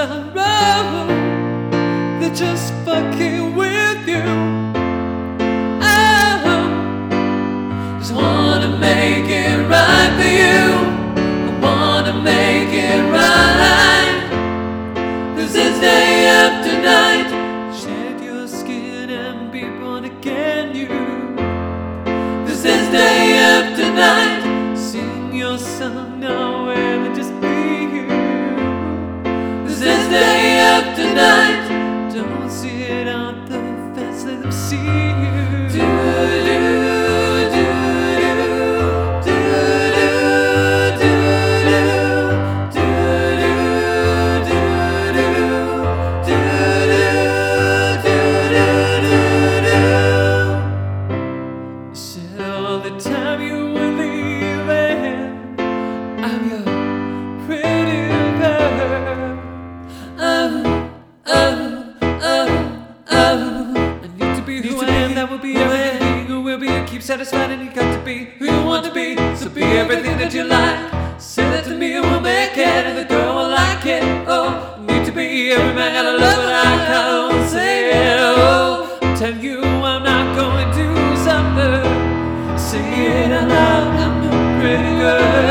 sorrow. They're just fucking with you. Oh, just wanna make it right for you. I wanna make it right. This is day after night. Shed your skin and be born again, you. This is day after night. Sing your song now and just be you. This is day after night. Don't see it out the fence, let them see you. All the time you were leaving, I'm your pretty bird. I need to be who I am, that will be everything. Who will be and keep satisfied, and you got to be who you want to be. So be everything that you like. Say that to me and we'll make it, and the girl will like it. Oh, I need to be every man gotta love, but I can't say it. Oh, I tell you I'm not going to suffer. Say it out loud, I'm a pretty girl.